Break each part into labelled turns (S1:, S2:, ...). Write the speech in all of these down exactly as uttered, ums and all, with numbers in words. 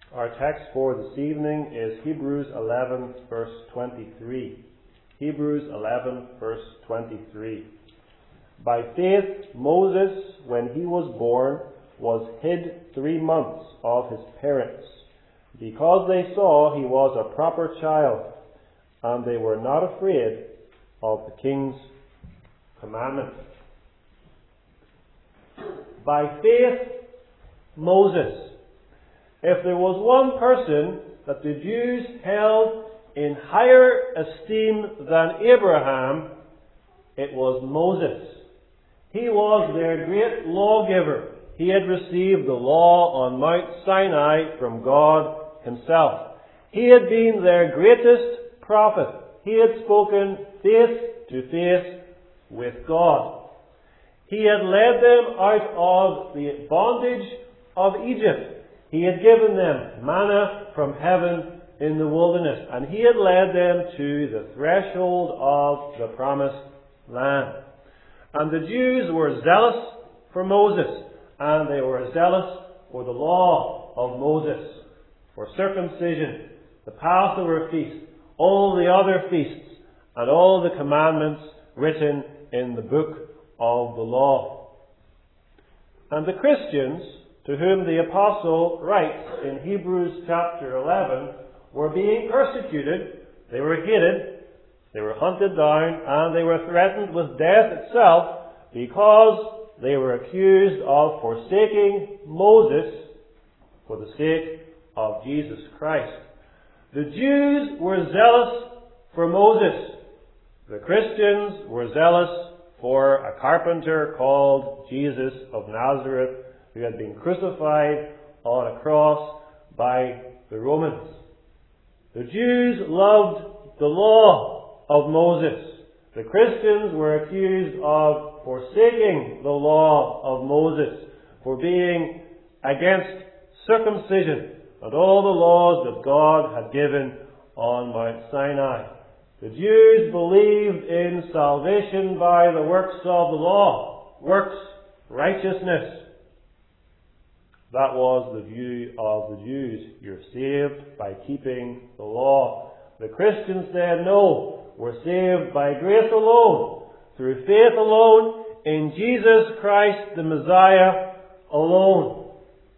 S1: Our text for this evening is Hebrews eleven, verse twenty-three. Hebrews eleven, verse twenty-three. By faith, Moses, when he was born, was hid three months of his parents, because they saw he was a proper child, and they were not afraid of the king's commandment. By faith, Moses. If there was one person that the Jews held in higher esteem than Abraham, it was Moses. He was their great lawgiver. He had received the law on Mount Sinai from God himself. He had been their greatest prophet. He had spoken face to face with God. He had led them out of the bondage of Egypt. He had given them manna from heaven in the wilderness, and he had led them to the threshold of the promised land. And the Jews were zealous for Moses, and they were zealous for the law of Moses, for circumcision, the Passover feast, all the other feasts, and all the commandments written in the book of the law. And the Christians, to whom the apostle writes in Hebrews chapter eleven, were being persecuted, they were hated, they were hunted down, and they were threatened with death itself because they were accused of forsaking Moses for the sake of Jesus Christ. The Jews were zealous for Moses. The Christians were zealous for a carpenter called Jesus of Nazareth, who had been crucified on a cross by the Romans. The Jews loved the law of Moses. The Christians were accused of forsaking the law of Moses, for being against circumcision and all the laws that God had given on Mount Sinai. The Jews believed in salvation by the works of the law, works, righteousness. That was the view of the Jews. You're saved by keeping the law. The Christians said, no, we're saved by grace alone, through faith alone, in Jesus Christ the Messiah alone.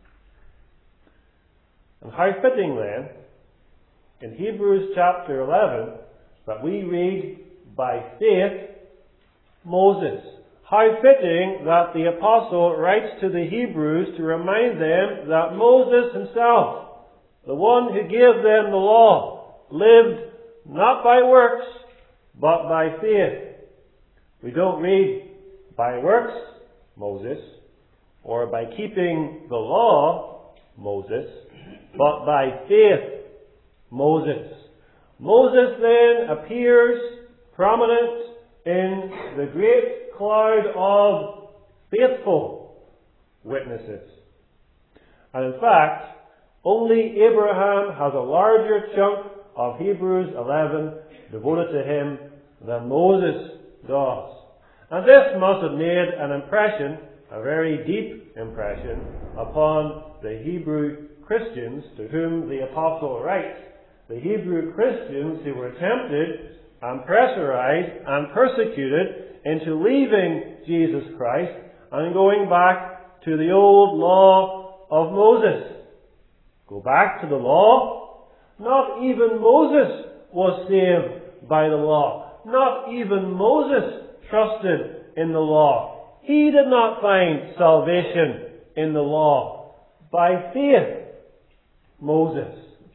S1: And how fitting then, in Hebrews chapter eleven, that we read, by faith, Moses. How fitting that the apostle writes to the Hebrews to remind them that Moses himself, the one who gave them the law, lived not by works, but by faith. We don't read by works, Moses, or by keeping the law, Moses, but by faith, Moses. Moses then appears prominent in the great cloud of faithful witnesses. And in fact, only Abraham has a larger chunk of Hebrews eleven devoted to him than Moses does. And this must have made an impression, a very deep impression, upon the Hebrew Christians to whom the apostle writes. The Hebrew Christians who were tempted and pressurized and persecuted into leaving Jesus Christ and going back to the old law of Moses. Go back to the law? Not even Moses was saved by the law. Not even Moses trusted in the law. He did not find salvation in the law. By faith, Moses.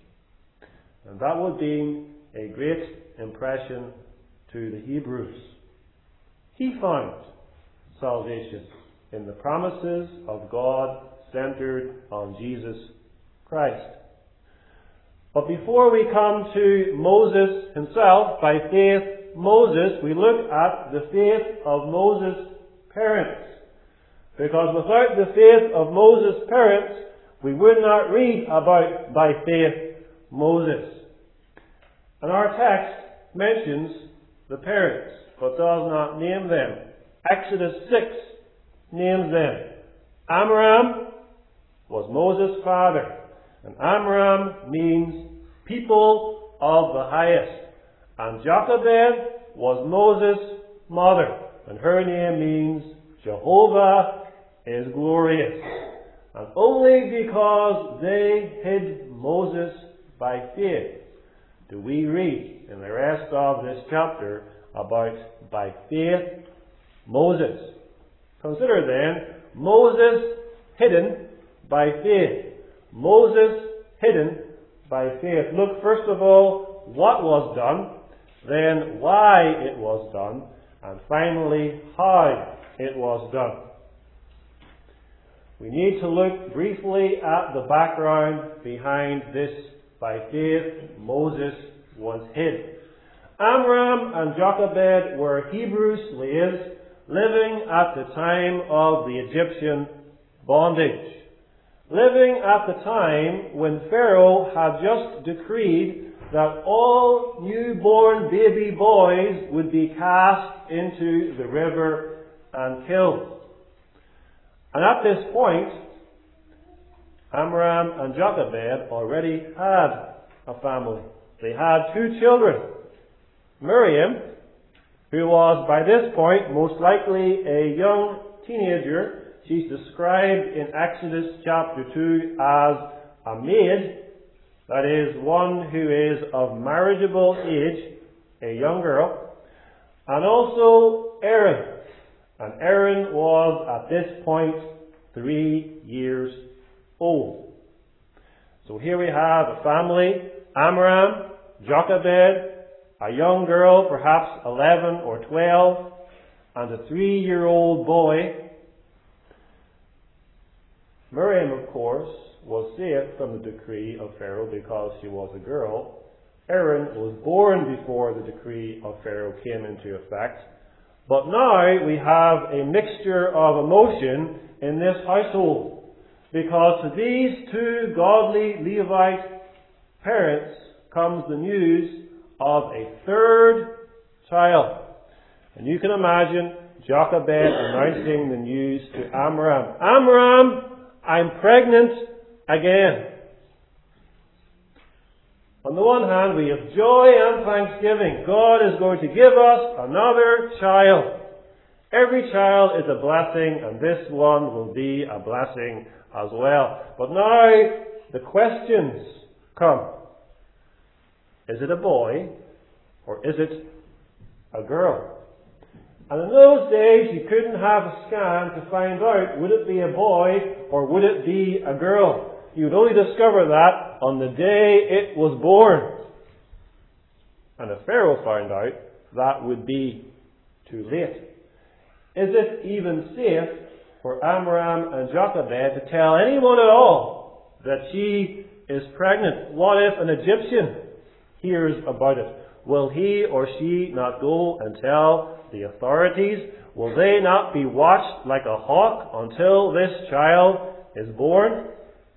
S1: And that would be a great impression to the Hebrews. He found salvation in the promises of God centered on Jesus Christ. But before we come to Moses himself, by faith, Moses, we look at the faith of Moses' parents. Because without the faith of Moses' parents, we would not read about, by faith, Moses. And our text mentions the parents, but does not name them. Exodus six names them. Amram was Moses' father. And Amram means people of the highest. And Jochebed was Moses' mother, and her name means Jehovah is glorious. And only because they hid Moses by faith do we read in the rest of this chapter about by faith Moses. Consider then Moses hidden by faith. Moses hidden by faith. Look first of all what was done, then why it was done, and finally how it was done. We need to look briefly at the background behind this by faith Moses was hid. Amram and Jochebed were Hebrew slaves living at the time of the Egyptian bondage. Living at the time when Pharaoh had just decreed that all newborn baby boys would be cast into the river and killed. And at this point, Amram and Jochebed already had a family. They had two children. Miriam, who was by this point most likely a young teenager, she's described in Exodus chapter two as a maid, that is, one who is of marriageable age, a young girl, and also Aaron. And Aaron was at this point three years old. So here we have a family, Amram, Jochebed, a young girl, perhaps eleven or twelve, and a three-year-old boy. Miriam, of course, was saved from the decree of Pharaoh because she was a girl. Aaron was born before the decree of Pharaoh came into effect. But now we have a mixture of emotion in this household, because to these two godly Levite parents comes the news of a third child. And you can imagine Jochebed announcing the news to Amram. Amram, I'm pregnant again. On the one hand, we have joy and thanksgiving. God is going to give us another child. Every child is a blessing, and this one will be a blessing as well. But now the questions come. Is it a boy or is it a girl? And in those days you couldn't have a scan to find out would it be a boy or would it be a girl. You would only discover that on the day it was born. And if Pharaoh found out, that would be too late. Is it even safe for Amram and Jochebed to tell anyone at all that she is pregnant? What if an Egyptian hears about it? Will he or she not go and tell the authorities? Will they not be watched like a hawk until this child is born?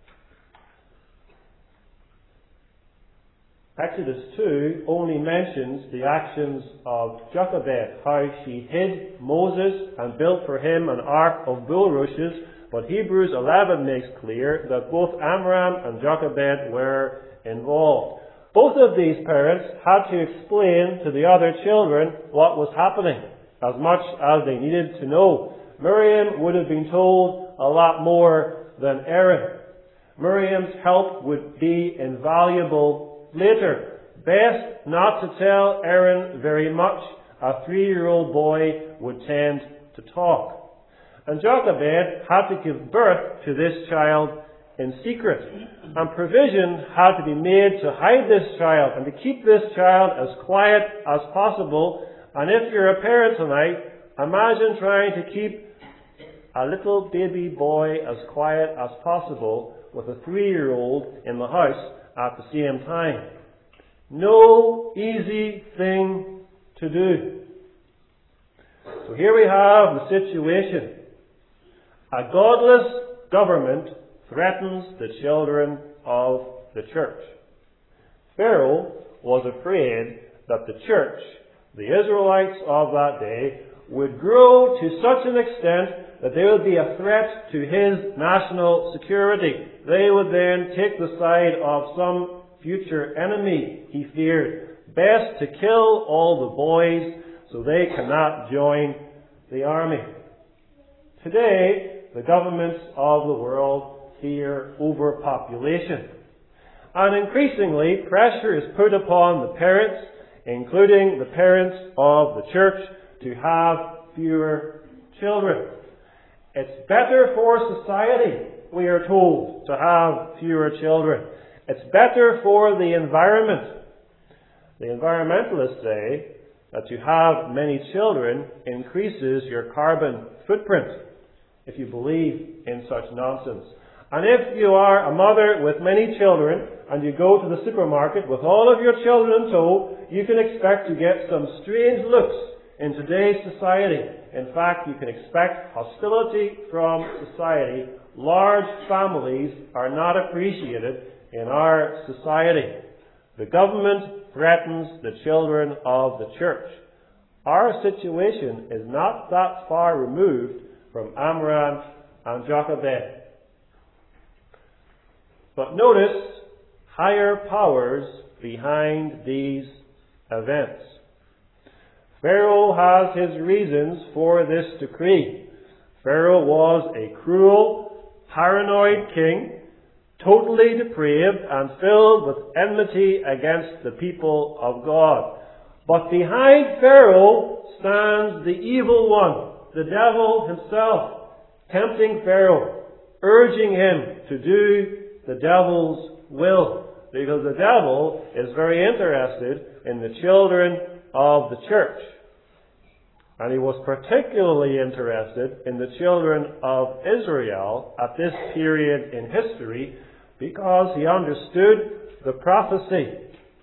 S1: Exodus two only mentions the actions of Jochebed, how she hid Moses and built for him an ark of bulrushes, but Hebrews eleven makes clear that both Amram and Jochebed were involved. Both of these parents had to explain to the other children what was happening, as much as they needed to know. Miriam would have been told a lot more than Aaron. Miriam's help would be invaluable later. Best not to tell Aaron very much. A three-year-old boy would tend to talk. And Jochebed had to give birth to this child in secret. And provision had to be made to hide this child and to keep this child as quiet as possible. And if you're a parent tonight, imagine trying to keep a little baby boy as quiet as possible with a three-year-old in the house at the same time. No easy thing to do. So here we have the situation. A godless government threatens the children of the church. Pharaoh was afraid that the church, the Israelites of that day, would grow to such an extent that they would be a threat to his national security. They would then take the side of some future enemy, he feared. Best to kill all the boys so they cannot join the army. Today, the governments of the world fear overpopulation. And increasingly, pressure is put upon the parents, including the parents of the church, to have fewer children. It's better for society, we are told, to have fewer children. It's better for the environment. The environmentalists say that to have many children increases your carbon footprint, if you believe in such nonsense. And if you are a mother with many children and you go to the supermarket with all of your children in tow, you can expect to get some strange looks in today's society. In fact, you can expect hostility from society. Large families are not appreciated in our society. The government threatens the children of the church. Our situation is not that far removed from Amram and Jochebed. But notice higher powers behind these events. Pharaoh has his reasons for this decree. Pharaoh was a cruel, paranoid king, totally depraved and filled with enmity against the people of God. But behind Pharaoh stands the evil one, the devil himself, tempting Pharaoh, urging him to do the devil's will, because the devil is very interested in the children of the church. And he was particularly interested in the children of Israel at this period in history because he understood the prophecy.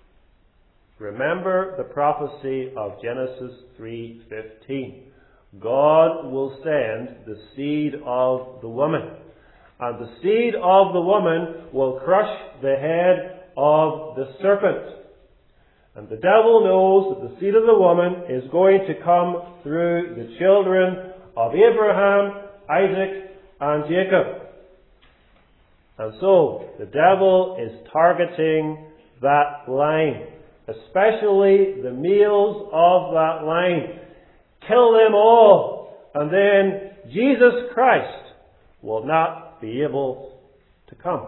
S1: Remember the prophecy of Genesis three fifteen. God will send the seed of the woman, and the seed of the woman will crush the head of the serpent. And the devil knows that the seed of the woman is going to come through the children of Abraham, Isaac, and Jacob. And so, the devil is targeting that line, especially the males of that line. Kill them all, and then Jesus Christ will not be able to come.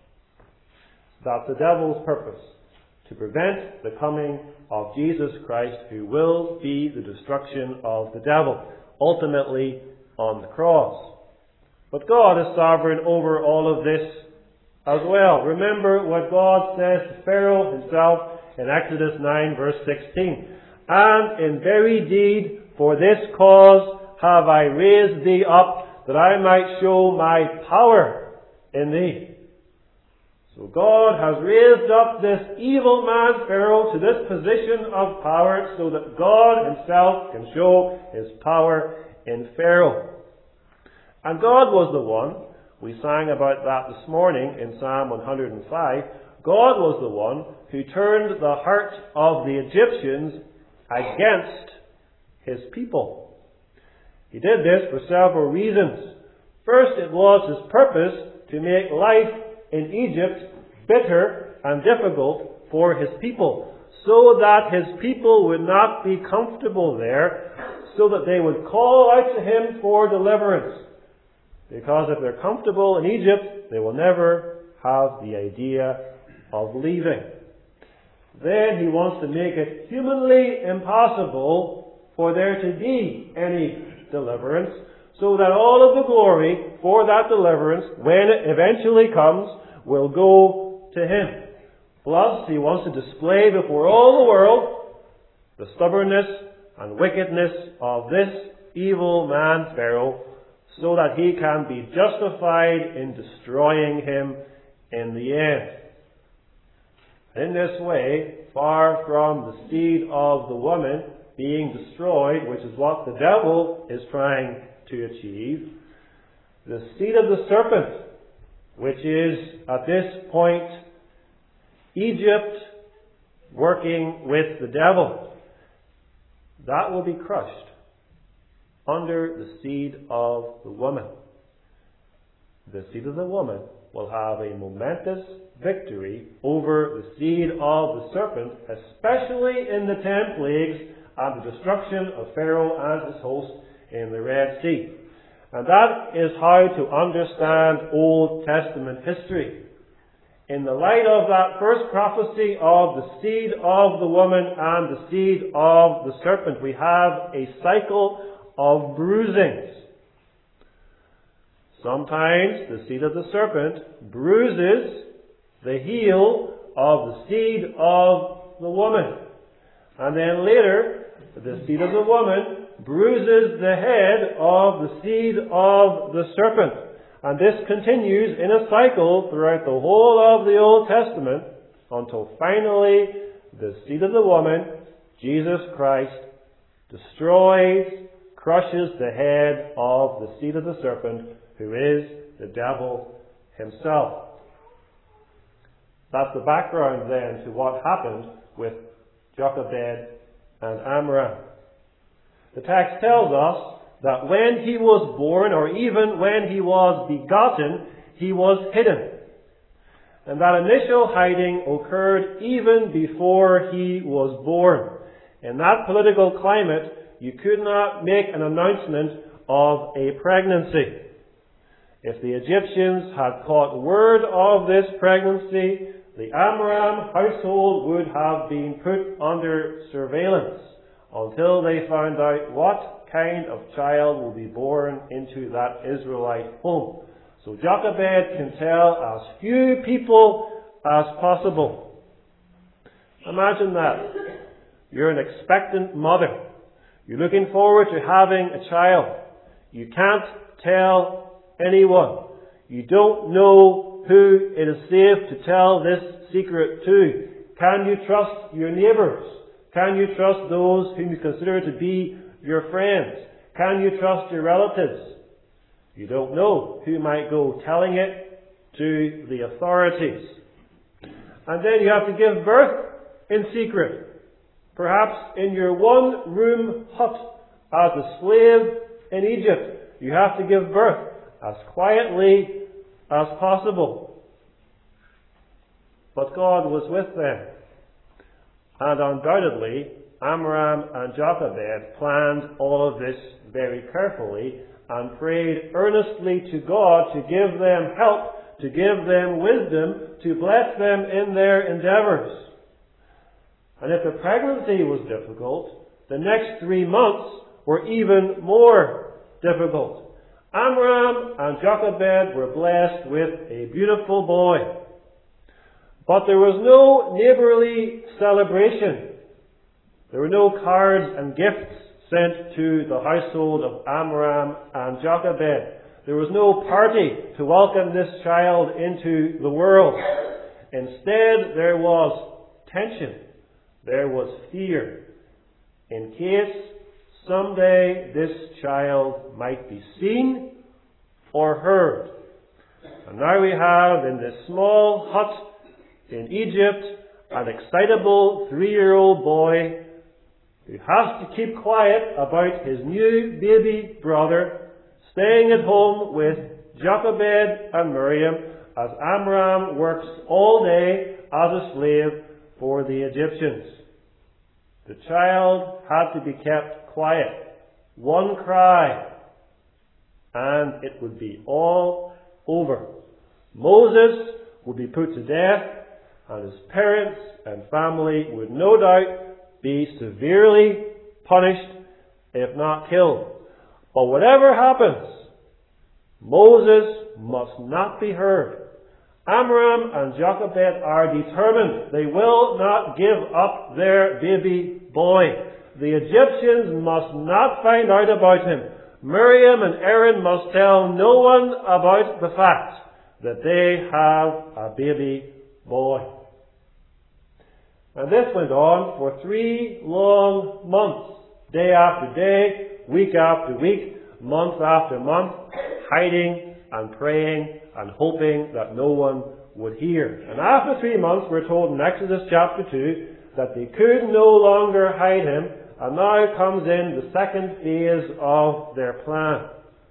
S1: That's the devil's purpose, to prevent the coming of Jesus Christ, who will be the destruction of the devil, ultimately on the cross. But God is sovereign over all of this as well. Remember what God says to Pharaoh himself in Exodus nine verse sixteen. And in very deed, for this cause have I raised thee up, that I might show my power in thee. So God has raised up this evil man, Pharaoh, to this position of power so that God himself can show his power in Pharaoh. And God was the one, we sang about that this morning in Psalm one hundred five, God was the one who turned the heart of the Egyptians against his people. He did this for several reasons. First, it was his purpose to make life in Egypt bitter and difficult for his people, so that his people would not be comfortable there, so that they would call out to him for deliverance. Because if they're comfortable in Egypt, they will never have the idea of leaving. Then he wants to make it humanly impossible for there to be any deliverance, so that all of the glory for that deliverance, when it eventually comes, will go to him. Plus, he wants to display before all the world the stubbornness and wickedness of this evil man, Pharaoh, so that he can be justified in destroying him in the end. In this way, far from the seed of the woman being destroyed, which is what the devil is trying to achieve, the seed of the serpent, which is at this point Egypt working with the devil, that will be crushed. under the seed of the woman. The seed of the woman will have a momentous victory over the seed of the serpent, especially in the ten plagues and the destruction of Pharaoh and his host in the Red Sea. And that is how to understand Old Testament history. In the light of that first prophecy of the seed of the woman and the seed of the serpent, we have a cycle of bruisings. Sometimes the seed of the serpent bruises the heel of the seed of the woman. And then later, the seed of the woman bruises the head of the seed of the serpent. And this continues in a cycle throughout the whole of the Old Testament until finally the seed of the woman, Jesus Christ, destroys, crushes the head of the seed of the serpent, who is the devil himself. That's the background then to what happened with Jochebed and Amram. The text tells us that when he was born, or even when he was begotten, he was hidden. And that initial hiding occurred even before he was born. In that political climate, you could not make an announcement of a pregnancy. If the Egyptians had caught word of this pregnancy, the Amram household would have been put under surveillance until they found out what kind of child will be born into that Israelite home. So Jochebed can tell as few people as possible. Imagine that. You're an expectant mother. You're looking forward to having a child. You can't tell anyone. You don't know who it is safe to tell this secret to. Can you trust your neighbours? Can you trust those whom you consider to be your friends? Can you trust your relatives? You don't know who might go telling it to the authorities. And then you have to give birth in secret. Perhaps in your one-room hut as a slave in Egypt. You have to give birth as quietly as possible. But God was with them. And undoubtedly, Amram and Jochebed planned all of this very carefully and prayed earnestly to God to give them help, to give them wisdom, to bless them in their endeavours. And if the pregnancy was difficult, the next three months were even more difficult. Amram and Jochebed were blessed with a beautiful boy. But there was no neighbourly celebration. There were no cards and gifts sent to the household of Amram and Jochebed. There was no party to welcome this child into the world. Instead, there was tension. There was fear. In case someday this child might be seen or heard. And now we have in this small hut in Egypt an excitable three-year-old boy who has to keep quiet about his new baby brother, staying at home with Jochebed and Miriam as Amram works all day as a slave for the Egyptians. The child had to be kept quiet. One cry, and it would be all over. Moses would be put to death, and his parents and family would no doubt be severely punished, if not killed. But whatever happens, Moses must not be heard. Amram and Jochebed are determined. They will not give up their baby boy. The Egyptians must not find out about him. Miriam and Aaron must tell no one about the fact that they have a baby boy. And this went on for three long months, day after day, week after week, month after month, hiding and praying and hoping that no one would hear. And after three months, we're told in Exodus chapter two that they could no longer hide him And now comes in the second phase of their plan.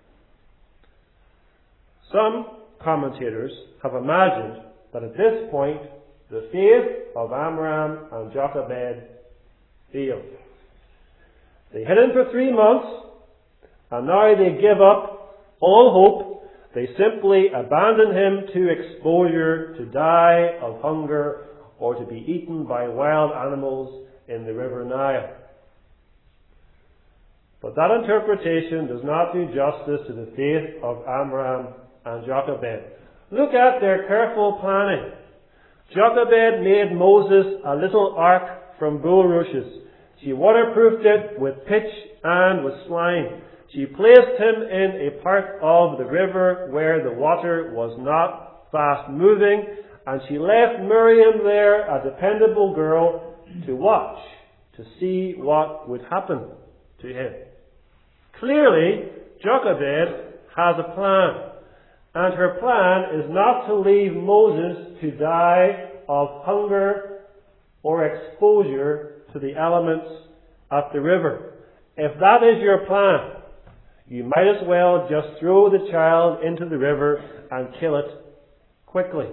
S1: Some commentators have imagined that at this point the faith of Amram and Jochebed failed. They hid him for three months, and now they give up all hope. They simply abandon him to exposure, to die of hunger, or to be eaten by wild animals in the river Nile. But that interpretation does not do justice to the faith of Amram and Jochebed. Look at their careful planning. Jochebed made Moses a little ark from bulrushes. She waterproofed it with pitch and with slime. She placed him in a part of the river where the water was not fast moving, and she left Miriam there, a dependable girl, to watch, to see what would happen to him. Clearly, Jochebed has a plan, and her plan is not to leave Moses to die of hunger or exposure to the elements at the river. If that is your plan, you might as well just throw the child into the river and kill it quickly.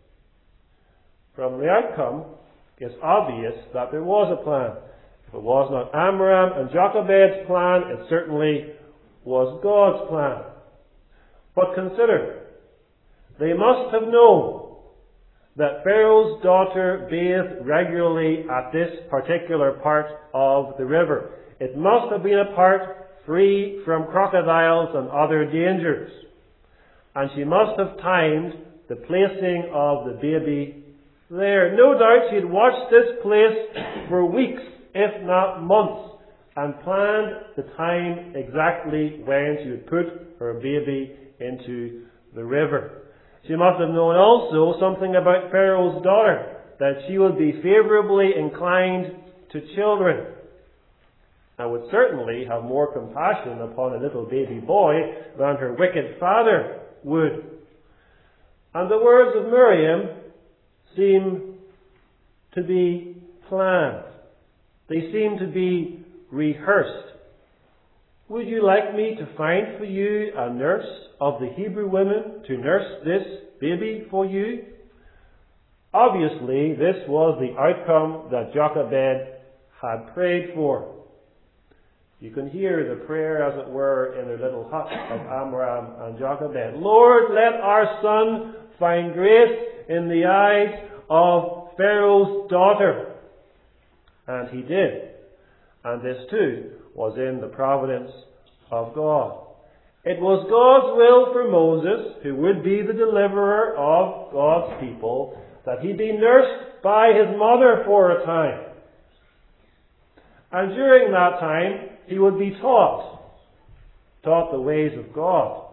S1: From the outcome, it's obvious that there was a plan. If it was not Amram and Jochebed's plan, it certainly was God's plan. But consider, they must have known that Pharaoh's daughter bathed regularly at this particular part of the river. It must have been a part free from crocodiles and other dangers. And she must have timed the placing of the baby there. No doubt she had watched this place for weeks, if not months, and planned the time exactly when she would put her baby into the river. She must have known also something about Pharaoh's daughter, that she would be favourably inclined to children, and would certainly have more compassion upon a little baby boy than her wicked father would. And the words of Miriam seem to be planned. They seem to be rehearsed. Would you like me to find for you a nurse of the Hebrew women to nurse this baby for you? Obviously, this was the outcome that Jochebed had prayed for. You can hear the prayer, as it were, in their little hut of Amram and Jochebed. Lord, let our son find grace in the eyes of Pharaoh's daughter. And he did. And this too was in the providence of God. It was God's will for Moses, who would be the deliverer of God's people, that he be nursed by his mother for a time. And during that time, he would be taught, taught the ways of God.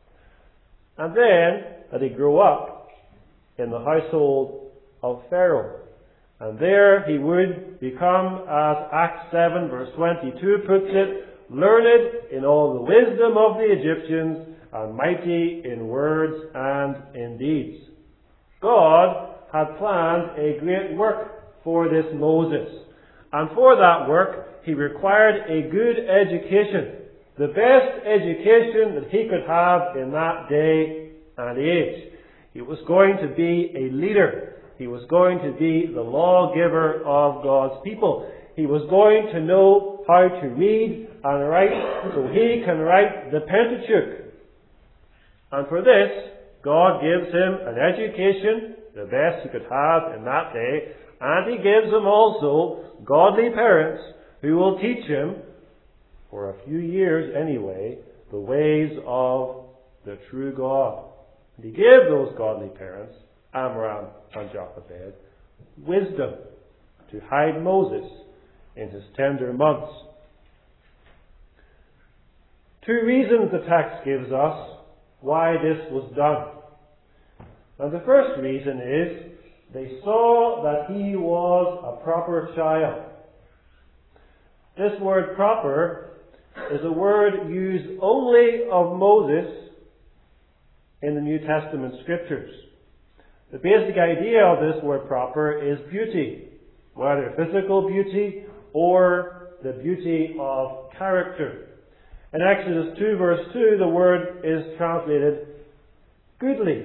S1: And then, that he grew up in the household of Pharaoh. And there he would become, as Acts seven verse twenty-two puts it, learned in all the wisdom of the Egyptians and mighty in words and in deeds. God had planned a great work for this Moses. And for that work, he required a good education. The best education that he could have in that day and age. He was going to be a leader. He was going to be the lawgiver of God's people. He was going to know how to read and write so he can write the Pentateuch. And for this, God gives him an education, the best he could have in that day, and he gives him also godly parents who will teach him, for a few years anyway, the ways of the true God. And he gave those godly parents, Amram and Jochebed, wisdom to hide Moses in his tender months. Two reasons the text gives us why this was done. And the first reason is they saw that he was a proper child. This word proper is a word used only of Moses in the New Testament scriptures. The basic idea of this word proper is beauty, whether physical beauty or the beauty of character. In Exodus two verse two, the word is translated goodly.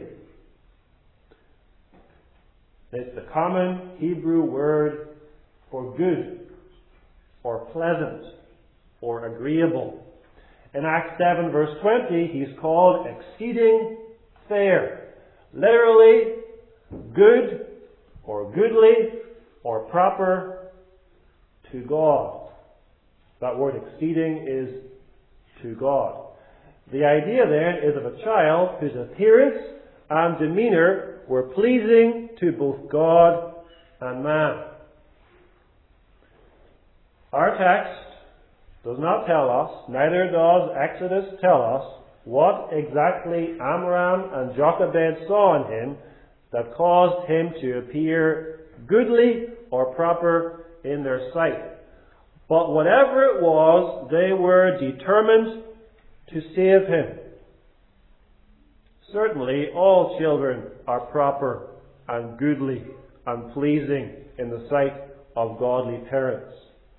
S1: It's the common Hebrew word for good, or pleasant, or agreeable. In Acts seven verse twenty, he's called exceeding fair. Literally, good, or goodly, or proper to God. That word exceeding is to God. The idea then is of a child whose appearance and demeanour were pleasing to both God and man. Our text does not tell us, neither does Exodus tell us, what exactly Amram and Jochebed saw in him that caused him to appear goodly or proper in their sight. But whatever it was, they were determined to save him. Certainly, all children are proper and goodly and pleasing in the sight of godly parents.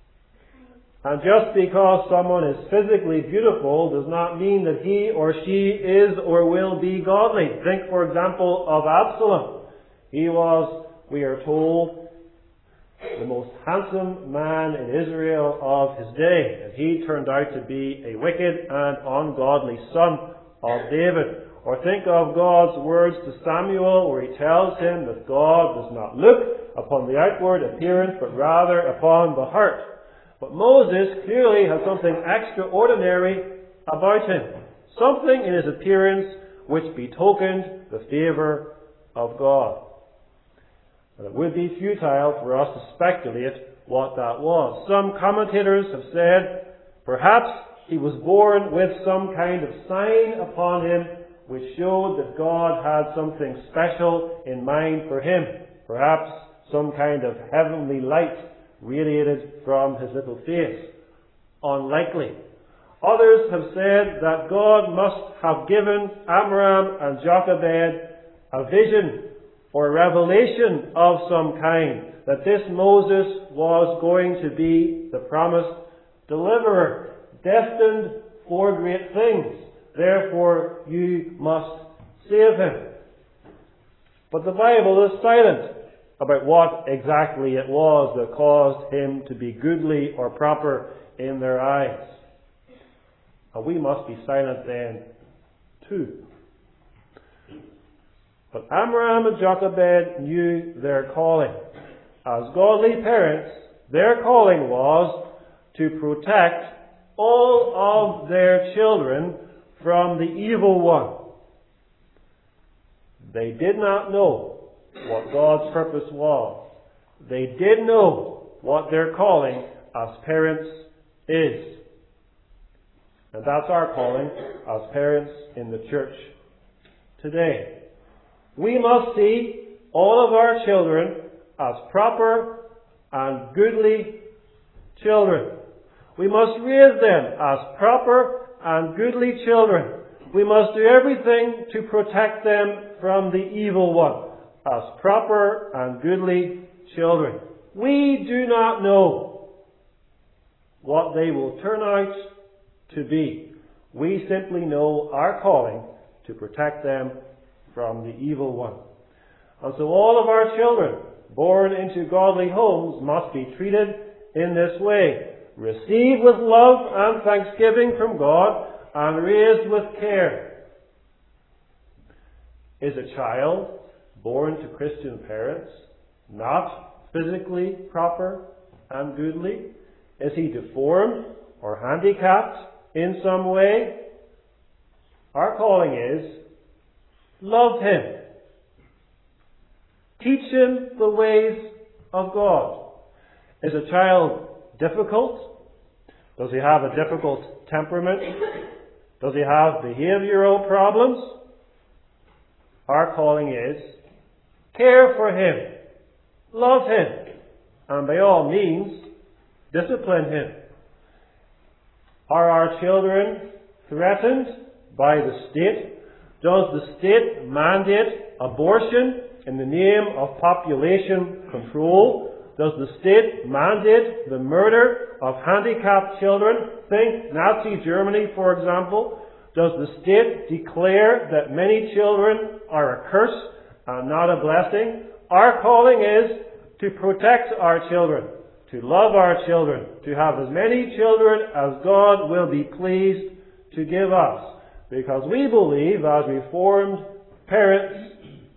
S1: And just because someone is physically beautiful does not mean that he or she is or will be godly. Think, for example, of Absalom. He was, we are told, the most handsome man in Israel of his day. And he turned out to be a wicked and ungodly son of David. Or think of God's words to Samuel, where he tells him that God does not look upon the outward appearance, but rather upon the heart. But Moses clearly has something extraordinary about him. Something in his appearance which betokened the favour of God. And it would be futile for us to speculate what that was. Some commentators have said, perhaps he was born with some kind of sign upon him which showed that God had something special in mind for him. Perhaps some kind of heavenly light radiated from his little face. Unlikely. Others have said that God must have given Amram and Jochebed a vision or a revelation of some kind, that this Moses was going to be the promised deliverer, destined for great things. Therefore, you must save him. But the Bible is silent about what exactly it was that caused him to be goodly or proper in their eyes. And we must be silent then, too. But Amram and Jochebed knew their calling. As godly parents, their calling was to protect all of their children from the evil one. They did not know what God's purpose was. They did know what their calling as parents is. And that's our calling as parents in the church today. We must see all of our children as proper and goodly children. We must raise them as proper and goodly children. We must do everything to protect them from the evil one as proper and goodly children. We do not know what they will turn out to be. We simply know our calling to protect them from the evil one. And so all of our children born into godly homes must be treated in this way. Received with love and thanksgiving from God and raised with care. Is a child born to Christian parents not physically proper and goodly? Is he deformed or handicapped in some way? Our calling is, love him. Teach him the ways of God. Is a child difficult? Does he have a difficult temperament? Does he have behavioral problems? Our calling is, care for him. Love him. And by all means, discipline him. Are our children threatened by the state? Does the state mandate abortion in the name of population control? Does the state mandate the murder of handicapped children? Think Nazi Germany, for example. Does the state declare that many children are a curse and not a blessing? Our calling is to protect our children, to love our children, to have as many children as God will be pleased to give us. Because we believe, as Reformed parents,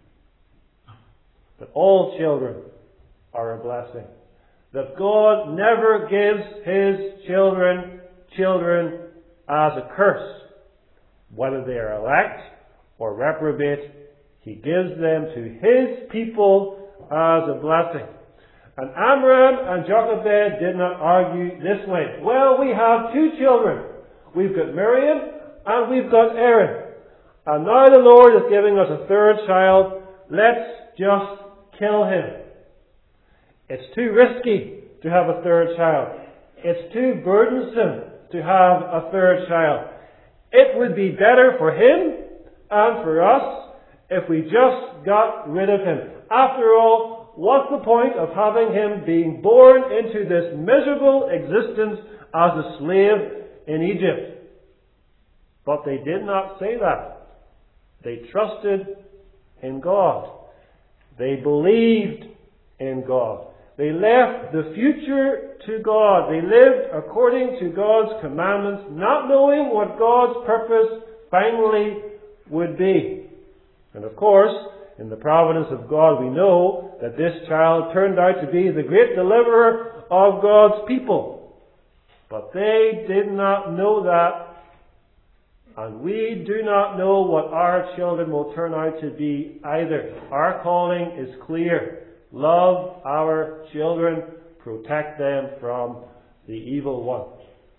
S1: that all children are a blessing. That God never gives His children children as a curse. Whether they are elect or reprobate, He gives them to His people as a blessing. And Amram and Jochebed did not argue this way. Well, we have two children. We've got Miriam and we've got Aaron. And now the Lord is giving us a third child. Let's just kill him. It's too risky to have a third child. It's too burdensome to have a third child. It would be better for him and for us if we just got rid of him. After all, what's the point of having him being born into this miserable existence as a slave in Egypt? But they did not say that. They trusted in God. They believed in God. They left the future to God. They lived according to God's commandments, not knowing what God's purpose finally would be. And of course, in the providence of God, we know that this child turned out to be the great deliverer of God's people. But they did not know that. And we do not know what our children will turn out to be either. Our calling is clear. Love our children. Protect them from the evil one.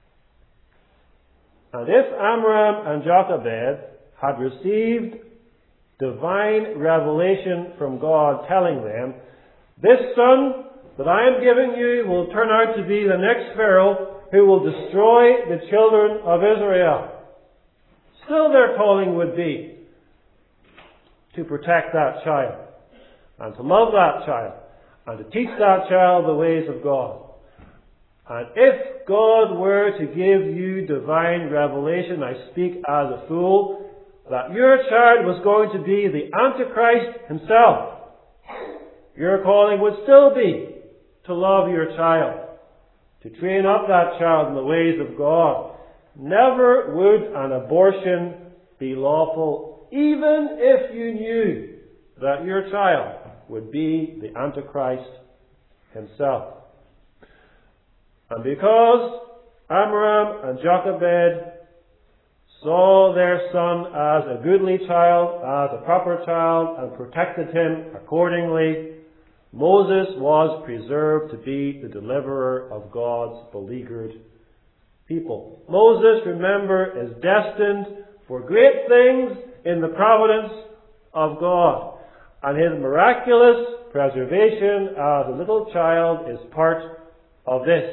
S1: And if Amram and Jochebed had received divine revelation from God telling them, this son that I am giving you will turn out to be the next Pharaoh who will destroy the children of Israel. Still their calling would be to protect that child and to love that child and to teach that child the ways of God. And if God were to give you divine revelation, I speak as a fool, that your child was going to be the Antichrist himself, your calling would still be to love your child, to train up that child in the ways of God. Never would an abortion be lawful, even if you knew that your child would be the Antichrist himself. And because Amram and Jochebed saw their son as a goodly child, as a proper child, and protected him accordingly, Moses was preserved to be the deliverer of God's beleaguered people. Moses, remember, is destined for great things in the providence of God. And his miraculous preservation as a little child is part of this.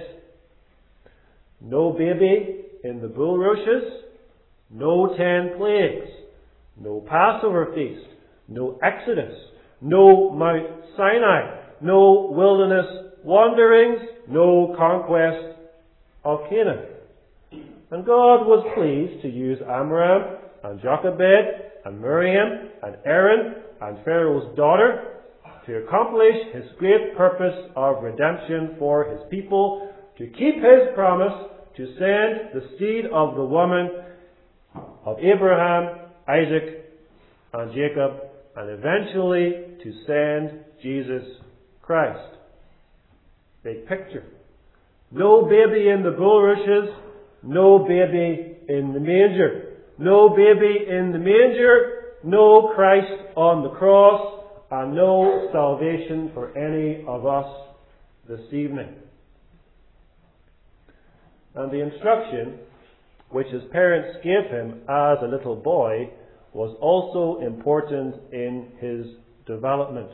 S1: No baby in the bulrushes, no ten plagues, no Passover feast, no Exodus, no Mount Sinai, no wilderness wanderings, no conquest of Canaan. And God was pleased to use Amram and Jochebed and Miriam and Aaron and Pharaoh's daughter to accomplish His great purpose of redemption for His people, to keep His promise to send the seed of the woman of Abraham, Isaac, and Jacob, and eventually to send Jesus Christ. Big picture. No baby in the bulrushes, no baby in the manger. No baby in the manger, no Christ on the cross, and no salvation for any of us this evening. And the instruction which his parents gave him as a little boy was also important in his development.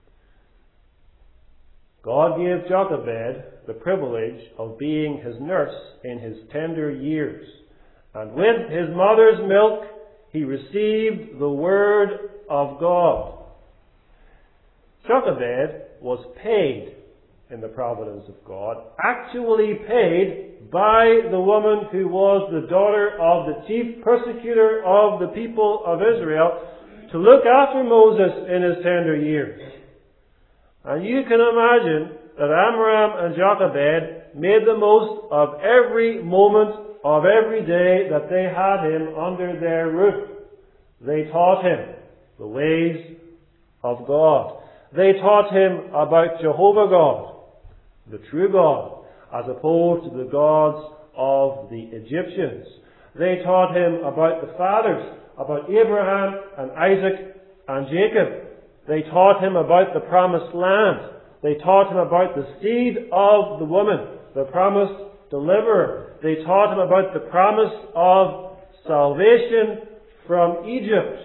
S1: God gave Jochebed the privilege of being his nurse in his tender years. And with his mother's milk, he received the word of God. Jochebed was paid in the providence of God, actually paid by the woman who was the daughter of the chief persecutor of the people of Israel to look after Moses in his tender years. And you can imagine that Amram and Jochebed made the most of every moment of every day that they had him under their roof. They taught him the ways of God. They taught him about Jehovah God, the true God, as opposed to the gods of the Egyptians. They taught him about the fathers, about Abraham and Isaac and Jacob. They taught him about the promised land. They taught him about the seed of the woman, the promised deliverer. They taught him about the promise of salvation from Egypt.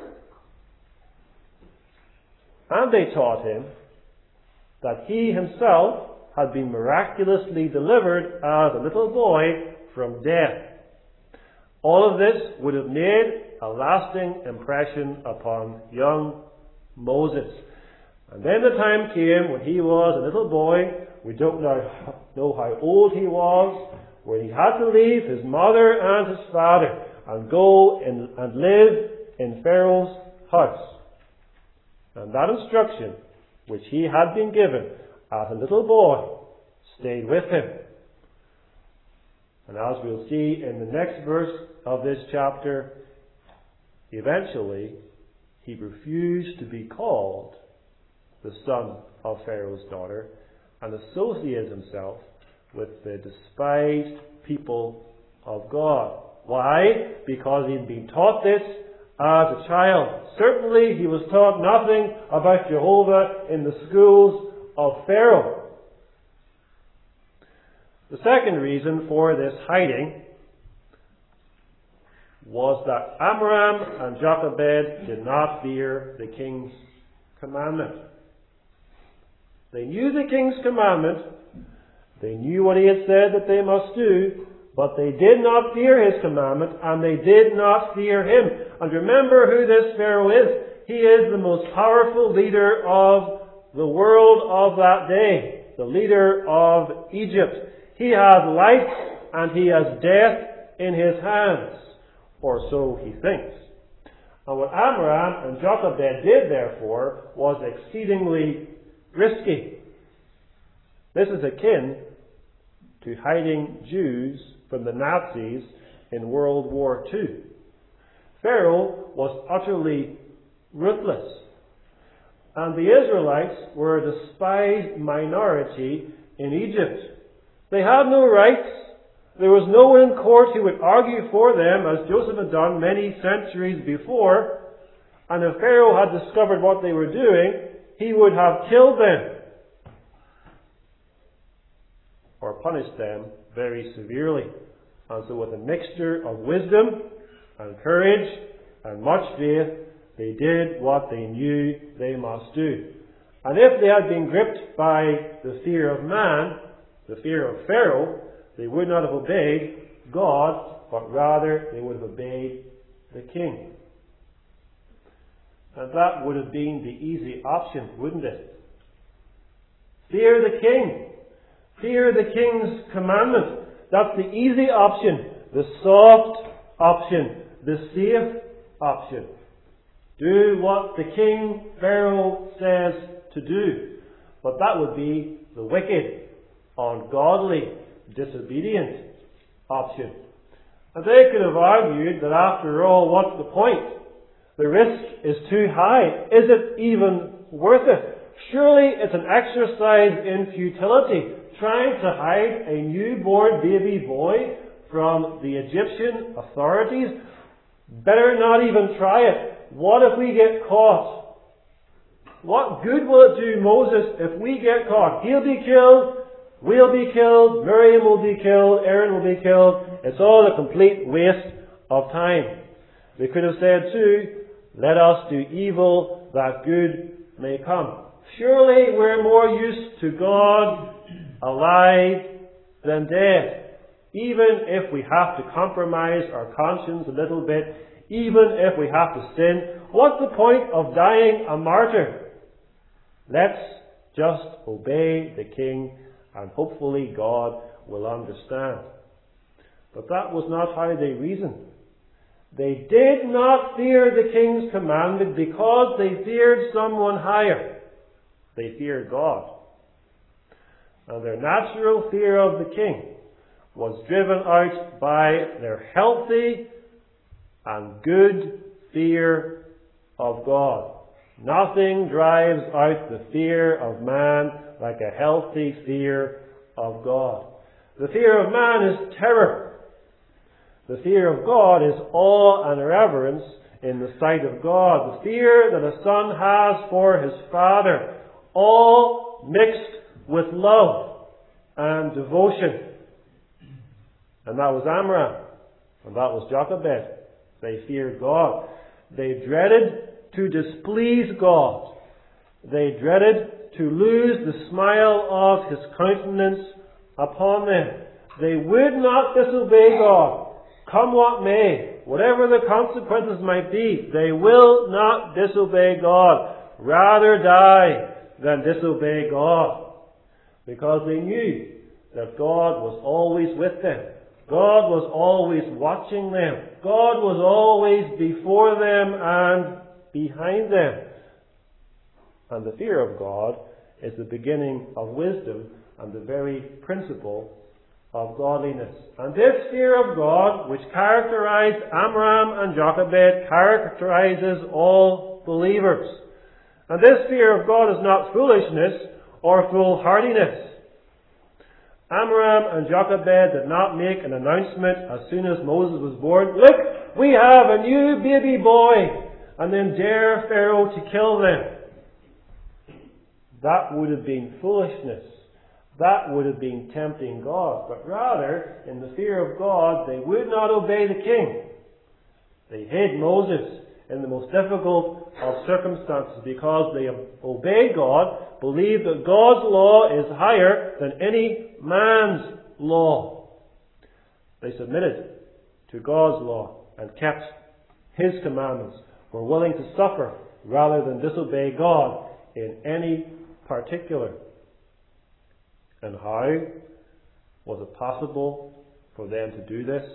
S1: And they taught him that he himself had been miraculously delivered as a little boy from death. All of this would have made a lasting impression upon young Moses. And then the time came when he was a little boy. We don't know, know how old he was, when he had to leave his mother and his father and go in, and live in Pharaoh's house. And that instruction, which he had been given as a little boy, stayed with him. And as we'll see in the next verse of this chapter, eventually he refused to be called the son of Pharaoh's daughter and associated himself with the despised people of God. Why? Because he'd been taught this as a child. Certainly he was taught nothing about Jehovah in the schools of Pharaoh. The second reason for this hiding was that Amram and Jochebed did not fear the king's commandment. They knew the king's commandment. They knew what he had said that they must do, but they did not fear his commandment, and they did not fear him. And remember who this Pharaoh is. He is the most powerful leader of the world of that day, the leader of Egypt. He has life and he has death in his hands, or so he thinks. And what Amram and Jochebed did, therefore, was exceedingly risky. This is akin to hiding Jews from the Nazis in World War Two. Pharaoh was utterly ruthless, and the Israelites were a despised minority in Egypt. They had no rights. There was no one in court who would argue for them, as Joseph had done many centuries before. And if Pharaoh had discovered what they were doing, he would have killed them or punished them very severely. And so with a mixture of wisdom and courage and much faith, they did what they knew they must do. And if they had been gripped by the fear of man, the fear of Pharaoh, they would not have obeyed God, but rather they would have obeyed the king. And that would have been the easy option, wouldn't it? Fear the king. Fear the king's commandment. That's the easy option, the soft option, the safe option. Do what the king, Pharaoh, says to do. But that would be the wicked, ungodly, disobedient option. And they could have argued that after all, what's the point? The risk is too high. Is it even worth it? Surely it's an exercise in futility, trying to hide a newborn baby boy from the Egyptian authorities. Better not even try it. What if we get caught? What good will it do Moses if we get caught? He'll be killed. We'll be killed. Miriam will be killed. Aaron will be killed. It's all a complete waste of time. They could have said too, let us do evil that good may come. Surely we're more used to God alive than dead. Even if we have to compromise our conscience a little bit, even if we have to sin, what's the point of dying a martyr? Let's Just obey the king, and hopefully God will understand. But that was not how they reasoned. They did not fear the king's commandment because they feared someone higher. They feared God. And their natural fear of the king was driven out by their healthy and good fear of God. Nothing drives out the fear of man like a healthy fear of God. The fear of man is terror. The fear of God is awe and reverence in the sight of God. The fear that a son has for his father, all mixed with love and devotion. And that was Amram, and that was Jochebed. They feared God. They dreaded to displease God. They dreaded to lose the smile of his countenance upon them. They would not disobey God. Come what may, whatever the consequences might be, they will not disobey God. Rather die than disobey God. Because they knew that God was always with them. God was always watching them. God was always before them and behind them. And the fear of God is the beginning of wisdom and the very principle of godliness. And this fear of God, which characterized Amram and Jochebed, characterizes all believers. And this fear of God is not foolishness or foolhardiness. Amram and Jochebed did not make an announcement as soon as Moses was born. Look, we have a new baby boy, and then dare Pharaoh to kill them. That would have been foolishness. That would have been tempting God. But rather, in the fear of God, they would not obey the king. They hid Moses in the most difficult of circumstances because they obeyed God, believed that God's law is higher than any man's law. They submitted to God's law and kept His commandments, were willing to suffer rather than disobey God in any particular. And how was it possible for them to do this?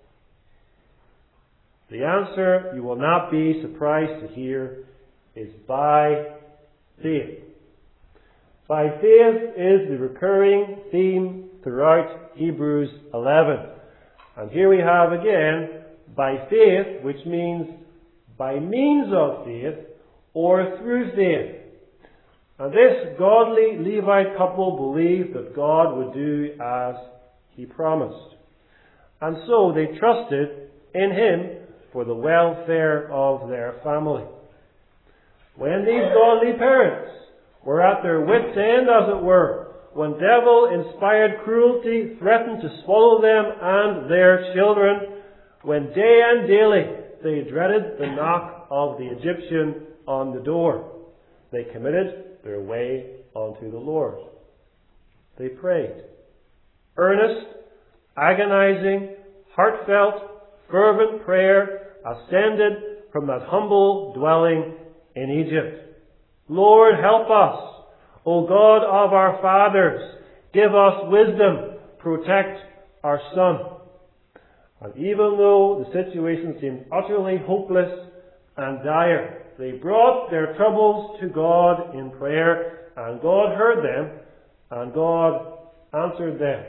S1: The answer, you will not be surprised to hear, is by faith. By faith is the recurring theme throughout Hebrews eleven. And here we have again, by faith, which means by means of faith or through faith. And this godly Levite couple believed that God would do as He promised. And so they trusted in Him for the welfare of their family. When these godly parents were at their wits' end, as it were, when devil-inspired cruelty threatened to swallow them and their children, when day and daily they dreaded the knock of the Egyptian on the door, they committed their way unto the Lord. They prayed. Earnest, agonizing, heartfelt, fervent prayer ascended from that humble dwelling in Egypt. Lord, help us. O God of our fathers, give us wisdom. Protect our son. And even though the situation seemed utterly hopeless and dire, they brought their troubles to God in prayer, and God heard them, and God answered them.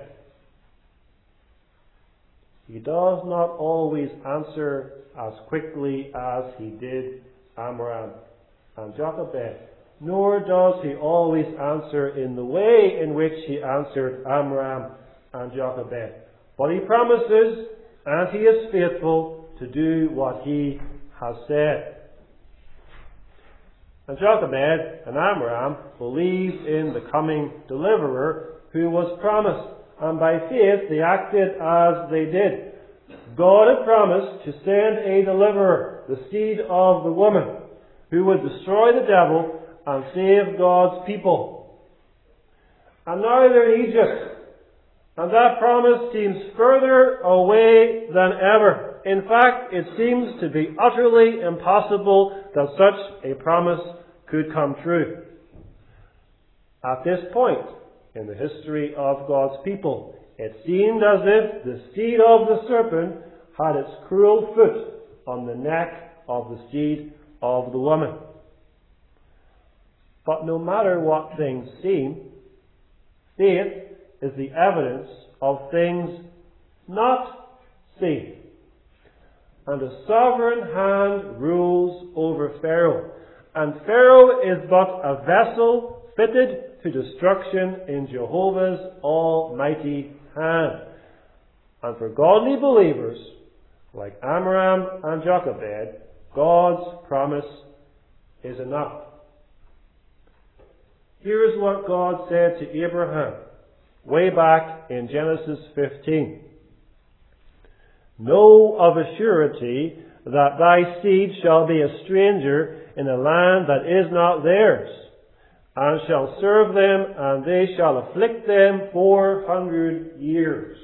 S1: He does not always answer as quickly as He did Amram and Jochebed, nor does He always answer in the way in which He answered Amram and Jochebed. But He promises, and He is faithful to do what He has said. And Jochebed and Amram believed in the coming deliverer who was promised, and by faith they acted as they did. God had promised to send a deliverer, the seed of the woman, who would destroy the devil and save God's people. And now they're in Egypt, and that promise seems further away than ever. In fact, it seems to be utterly impossible that such a promise could come true. At this point in the history of God's people, it seemed as if the seed of the serpent had its cruel foot on the neck of the seed of the woman. But no matter what things seem, faith is the evidence of things not seen. And a sovereign hand rules over Pharaoh. And Pharaoh is but a vessel fitted to destruction in Jehovah's almighty hand. And for godly believers, like Amram and Jochebed, God's promise is enough. Here is what God said to Abraham way back in Genesis fifteen. Know of a surety that thy seed shall be a stranger in a land that is not theirs, and shall serve them, and they shall afflict them four hundred years.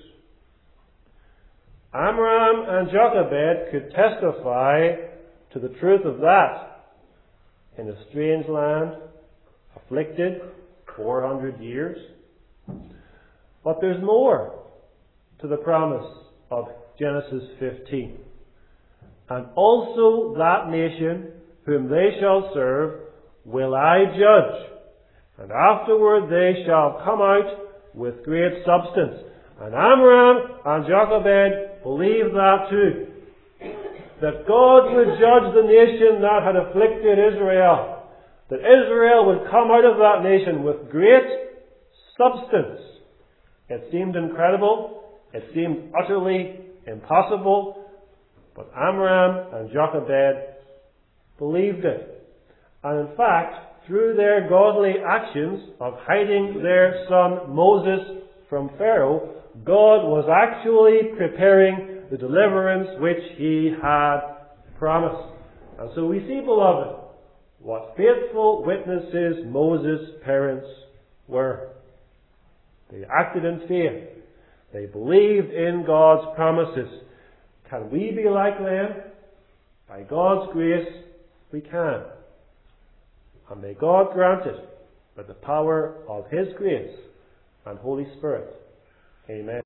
S1: Amram and Jochebed could testify to the truth of that. In a strange land, afflicted four hundred years. But there's more to the promise of Genesis fifteen. And also that nation whom they shall serve will I judge, and afterward they shall come out with great substance. And Amram and Jochebed believed that too, that God would judge the nation that had afflicted Israel, that Israel would come out of that nation with great substance. It seemed incredible, it seemed utterly impossible, but Amram and Jochebed believed it. And in fact, through their godly actions of hiding their son Moses from Pharaoh, God was actually preparing the deliverance which He had promised. And so we see, beloved, what faithful witnesses Moses' parents were. They acted in faith. They believed in God's promises. Can we be like them? By God's grace, we can. And may God grant it by the power of His grace and Holy Spirit. Amen.